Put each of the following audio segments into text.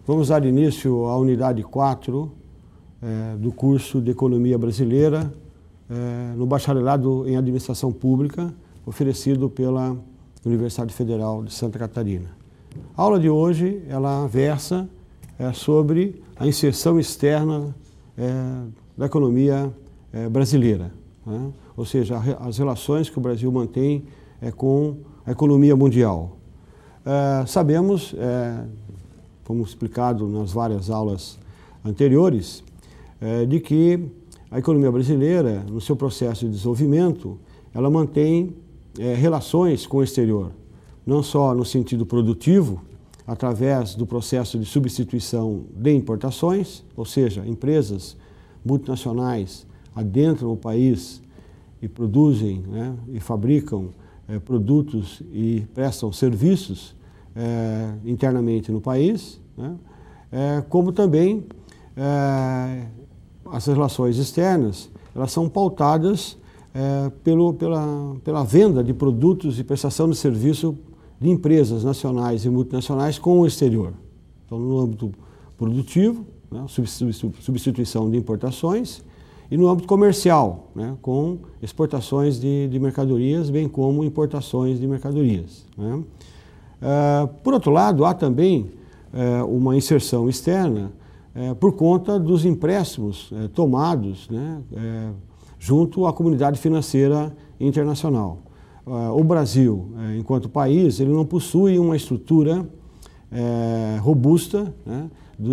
Vamos dar início à unidade 4 do curso de Economia Brasileira no Bacharelado em Administração Pública, oferecido pela Universidade Federal de Santa Catarina. A aula de hoje, ela versa sobre a inserção externa da economia brasileira, né? Ou seja, as relações que o Brasil mantém com a economia mundial. Sabemos, como explicado nas várias aulas anteriores, de que a economia brasileira, no seu processo de desenvolvimento, ela mantém relações com o exterior, não só no sentido produtivo, através do processo de substituição de importações, ou seja, empresas multinacionais adentram o país e produzem, né, e fabricam produtos e prestam serviços internamente no país, né, como também as relações externas, elas são pautadas pela venda de produtos e prestação de serviço de empresas nacionais e multinacionais com o exterior. Então, no âmbito produtivo, né, substituição de importações, e no âmbito comercial, né, com exportações de mercadorias, bem como importações de mercadorias, né. Por outro lado, há também uma inserção externa por conta dos empréstimos tomados, né, junto à comunidade financeira internacional. O Brasil, enquanto país, ele não possui uma estrutura robusta, né,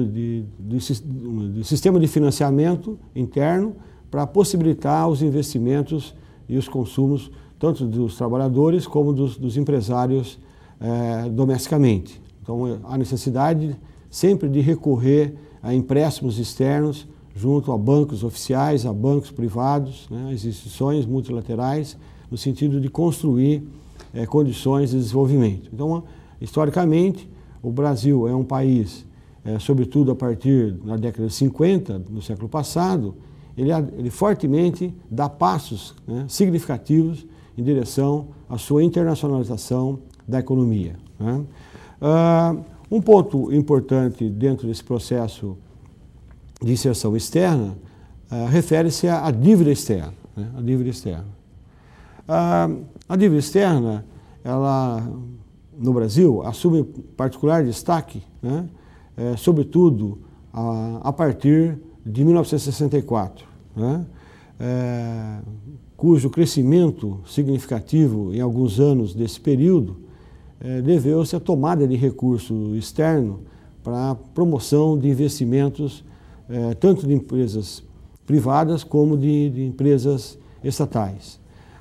de sistema de financiamento interno para possibilitar os investimentos e os consumos tanto dos trabalhadores como dos empresários domesticamente. Então, há necessidade sempre de recorrer a empréstimos externos junto a bancos oficiais, a bancos privados, né, as instituições multilaterais, no sentido de construir condições de desenvolvimento. Então, historicamente, o Brasil é um país, sobretudo a partir da década de 50 do século passado, ele fortemente dá passos, né, significativos em direção à sua internacionalização da economia, né. Um ponto importante dentro desse processo de inserção externa refere-se à dívida externa, né, a dívida externa. A dívida externa, ela, no Brasil, assume particular destaque, né, sobretudo a partir de 1964, né, cujo crescimento significativo em alguns anos desse período deveu-se à tomada de recurso externo para a promoção de investimentos tanto de empresas privadas como de empresas estatais.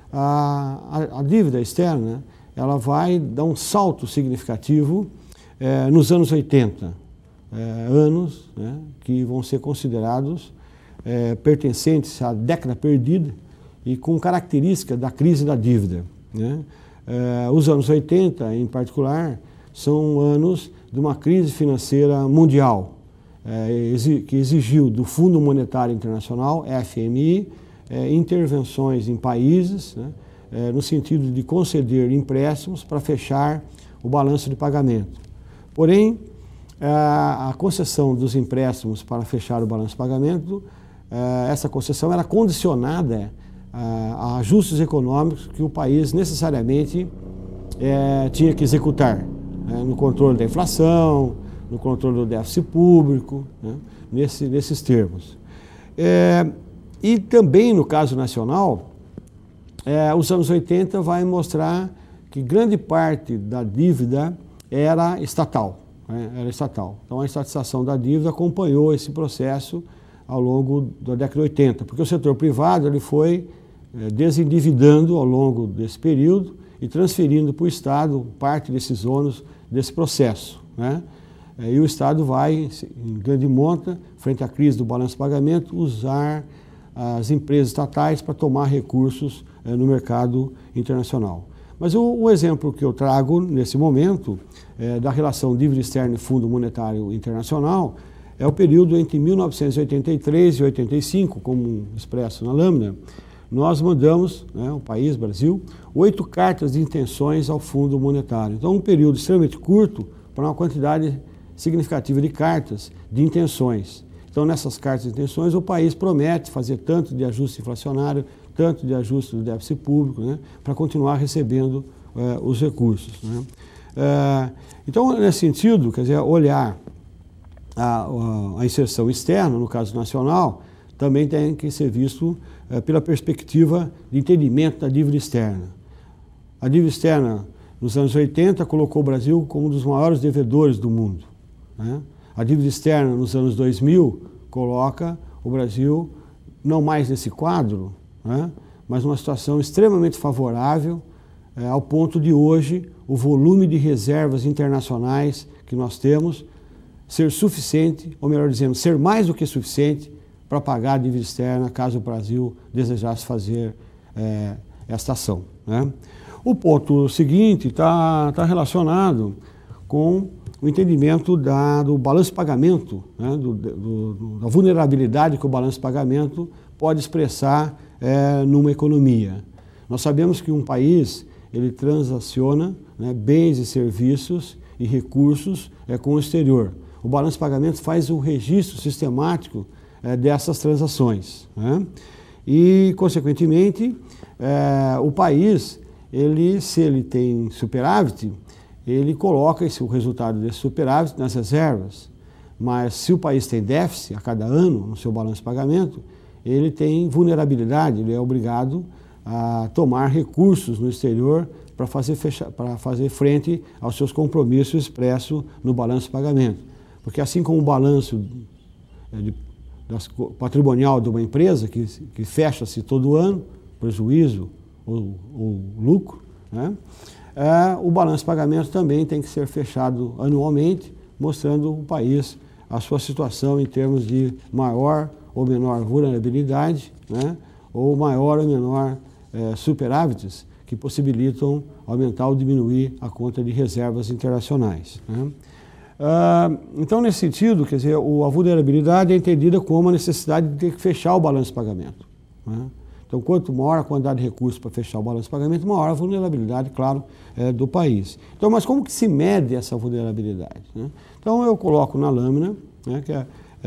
A dívida externa, ela vai dar um salto significativo nos anos 80, anos, né, que vão ser considerados pertencentes à década perdida e com característica da crise da dívida, né. Os anos 80, em particular, são anos de uma crise financeira mundial, que exigiu do Fundo Monetário Internacional, FMI, intervenções em países, né, no sentido de conceder empréstimos para fechar o balanço de pagamento. Porém, a concessão dos empréstimos para fechar o balanço de pagamento, essa concessão era condicionada a ajustes econômicos que o país necessariamente tinha que executar, né, no controle da inflação, no controle do déficit público, né, nesses termos. E também no caso nacional, os anos 80 vai mostrar que grande parte da dívida era estatal, né, era estatal. Então a estatização da dívida acompanhou esse processo ao longo da década de 80, porque o setor privado ele foi desendividando ao longo desse período e transferindo para o Estado parte desses ônus desse processo, né? E o Estado vai, em grande monta, frente à crise do balanço de pagamento, usar as empresas estatais para tomar recursos no mercado internacional. Mas o exemplo que eu trago nesse momento da relação dívida externa e Fundo Monetário Internacional é o período entre 1983 e 85, como expresso na lâmina. Nós mandamos, né, o país, Brasil, 8 cartas de intenções ao Fundo Monetário. Então, um período extremamente curto para uma quantidade significativa de cartas de intenções. Então, nessas cartas de intenções, o país promete fazer tanto de ajuste inflacionário, tanto de ajuste do déficit público, né, para continuar recebendo os recursos, né. Então, nesse sentido, quer dizer, olhar a inserção externa, no caso nacional, também tem que ser visto pela perspectiva de entendimento da dívida externa. A dívida externa, nos anos 80, colocou o Brasil como um dos maiores devedores do mundo, né? A dívida externa, nos anos 2000, coloca o Brasil não mais nesse quadro, né, mas numa situação extremamente favorável, ao ponto de hoje o volume de reservas internacionais que nós temos ser suficiente, ou melhor dizendo, ser mais do que suficiente para pagar a dívida externa caso o Brasil desejasse fazer esta ação, né. O ponto seguinte está relacionado com o entendimento do balanço de pagamento, né, da vulnerabilidade que o balanço de pagamento pode expressar numa economia. Nós sabemos que um país ele transaciona, né, bens e serviços e recursos com o exterior. O balanço de pagamento faz um registro sistemático dessas transações, né? E, consequentemente, o país, se ele tem superávit, ele coloca o resultado desse superávit nas reservas. Mas se o país tem déficit a cada ano no seu balanço de pagamento, ele tem vulnerabilidade, ele é obrigado a tomar recursos no exterior para fazer frente aos seus compromissos expressos no balanço de pagamento. Porque assim como o balanço patrimonial de uma empresa, que fecha-se todo ano, prejuízo ou lucro, né? O balanço de pagamento também tem que ser fechado anualmente, mostrando o país a sua situação em termos de maior ou menor vulnerabilidade, né? Ou maior ou menor superávites que possibilitam aumentar ou diminuir a conta de reservas internacionais, né? Então, nesse sentido, quer dizer, a vulnerabilidade é entendida como a necessidade de ter que fechar o balanço de pagamento, né? Então, quanto maior a quantidade de recursos para fechar o balanço de pagamento, maior a vulnerabilidade, claro, do país. Então, mas como que se mede essa vulnerabilidade, né? Então, eu coloco na lâmina, né, que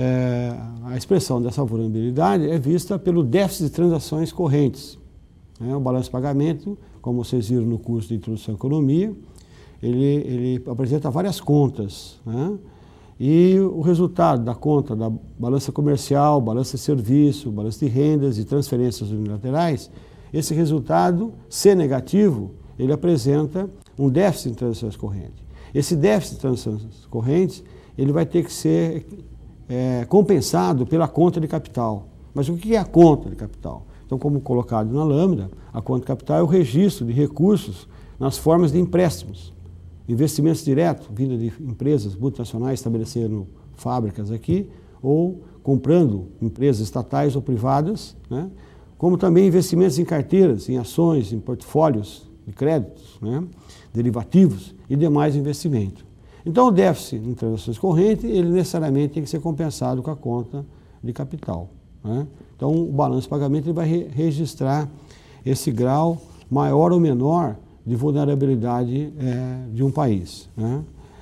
a expressão dessa vulnerabilidade é vista pelo déficit de transações correntes, né? O balanço de pagamento, como vocês viram no curso de Introdução à Economia, ele apresenta várias contas, né? E o resultado da conta da balança comercial, balança de serviço, balança de rendas e transferências unilaterais, esse resultado, se negativo, ele apresenta um déficit de transações correntes. Esse déficit de transações correntes, ele vai ter que ser compensado pela conta de capital. Mas o que é a conta de capital? Então, como colocado na lâmina, a conta de capital é o registro de recursos nas formas de empréstimos. Investimentos diretos, vinda de empresas multinacionais estabelecendo fábricas aqui, ou comprando empresas estatais ou privadas, né? Como também investimentos em carteiras, em ações, em portfólios de créditos, né? Derivativos e demais investimentos. Então, o déficit em transações correntes, ele necessariamente tem que ser compensado com a conta de capital, né? Então, o balanço de pagamento ele vai registrar esse grau maior ou menor de vulnerabilidade de um país, né?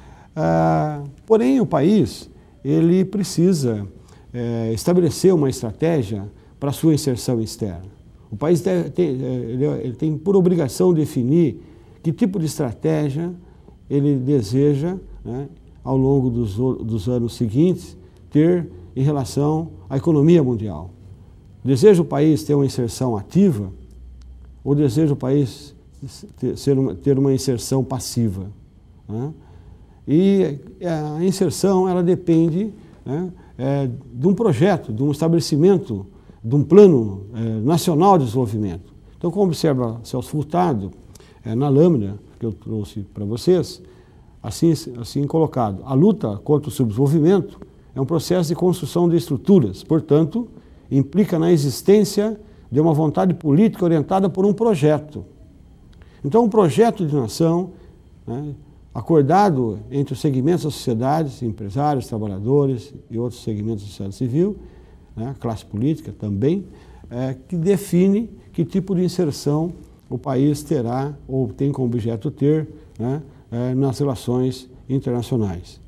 Porém, o país ele precisa estabelecer uma estratégia para a sua inserção externa. O país ele tem por obrigação definir que tipo de estratégia ele deseja, né, ao longo dos anos seguintes, ter em relação à economia mundial. Deseja o país ter uma inserção ativa ou deseja o país ter uma inserção passiva, né? E a inserção ela depende, né, de um projeto, de um estabelecimento, de um plano nacional de desenvolvimento. Então, como observa Celso Furtado na lâmina que eu trouxe para vocês, assim colocado, a luta contra o subdesenvolvimento é um processo de construção de estruturas, portanto, implica na existência de uma vontade política orientada por um projeto. Então, um projeto de nação, né, acordado entre os segmentos da sociedade, empresários, trabalhadores e outros segmentos da sociedade civil, né, classe política também, que define que tipo de inserção o país terá ou tem como objeto ter, né, nas relações internacionais.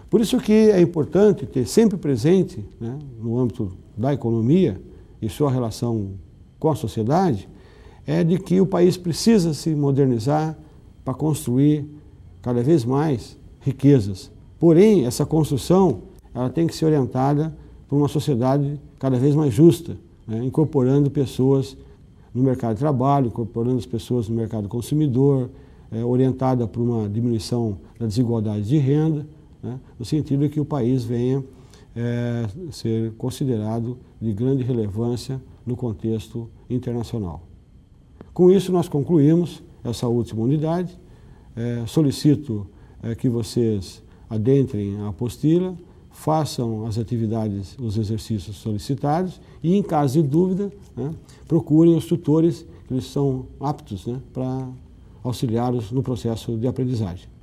Por isso que é importante ter sempre presente, né, no âmbito da economia e sua relação com a sociedade, é de que o país precisa se modernizar para construir cada vez mais riquezas. Porém, essa construção ela tem que ser orientada por uma sociedade cada vez mais justa, né, incorporando pessoas no mercado de trabalho, incorporando as pessoas no mercado consumidor, orientada por uma diminuição da desigualdade de renda, né, no sentido de que o país venha ser considerado de grande relevância no contexto internacional. Com isso, nós concluímos essa última unidade. Solicito que vocês adentrem a apostila, façam as atividades, os exercícios solicitados e, em caso de dúvida, né, procurem os tutores, que eles são aptos, né, para auxiliá-los no processo de aprendizagem.